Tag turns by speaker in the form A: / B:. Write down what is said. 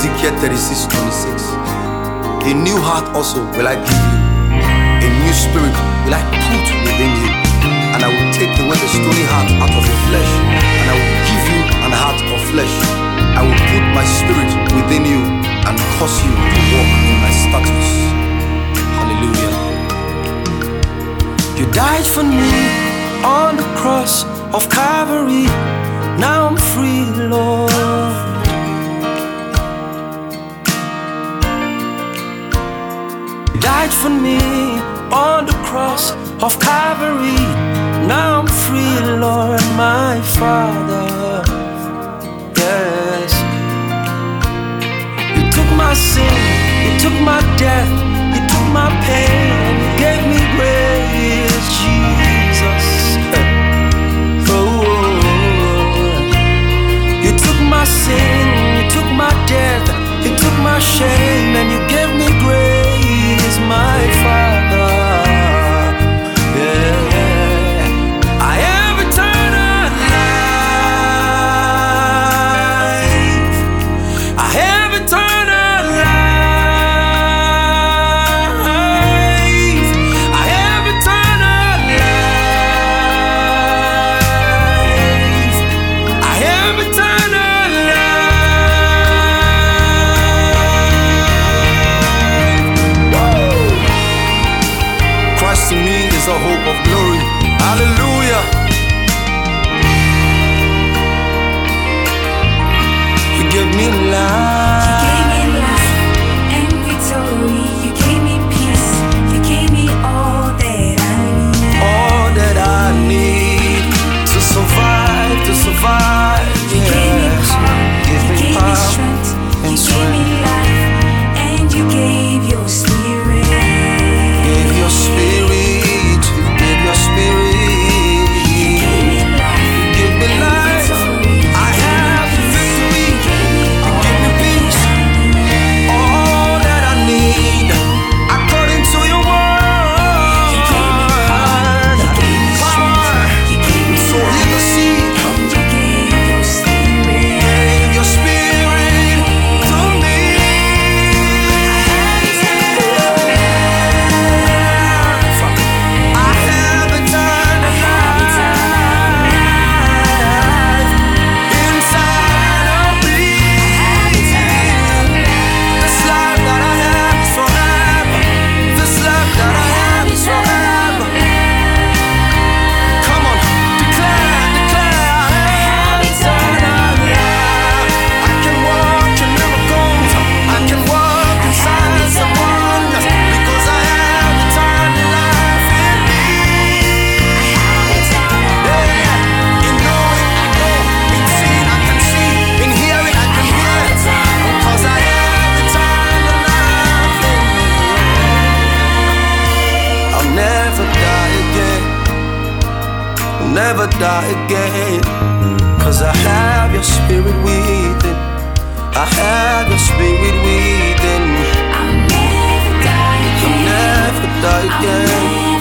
A: Ezekiel 36:26. A new heart also will I give you. A new spirit will I put within you. And I will take away the stony heart out of your flesh. And I will give you an heart of flesh. I will put my spirit within you and cause you to walk in my statutes. Hallelujah. You died for me on the cross of Calvary. Now I'm free, Lord. You died for me on the cross of Calvary. Now I'm free, Lord, my Father. Yes. You took my sin, you took my death, you took my pain, and you gave me grace, Jesus. Oh, you took my sin, you took my death, you took my shame, and you gave me grace, my Father. Yeah. I have eternal life. I have eternal life. I have eternal life. I have eternal life. Woo! Christ in me is the hope of glory. Hallelujah. You give me life.
B: You gave me life and victory. You gave me peace. You gave me all that I need.
A: All that I need to survive, to survive.
B: You gave me power.
A: Give
B: You
A: me
B: gave me
A: power
B: strength.
A: and
B: You gave
A: strength.
B: me life and you gave your spirit.
A: Give your spirit, give your spirit.
B: You gave me life.
A: Give me
B: and
A: life.
B: victory.
A: I have victory.
B: You gave me
A: You
B: all
A: give me peace.
B: that I need.
A: All that I need, according to your word.
B: You gave me power. You gave me strength. You gave me
A: So hear the
B: life
A: seed.
B: and you gave your spirit.
A: Give your spirit to me. I have eternal life inside of me. This life that I have is forever. This life that I have is forever. Come on, declare, declare. I have eternal life. I can walk in miracles. I can walk in signs and wonders because I have eternal life in me. Yeah, in knowing I know, in seeing I can see, in hearing I can hear, because I have eternal life in me. I'll never die again. I'll never die again. Cause I have your spirit within. I have your spirit within.
B: I'll never die
A: I'll
B: again.
A: never die
B: I'll
A: again.
B: never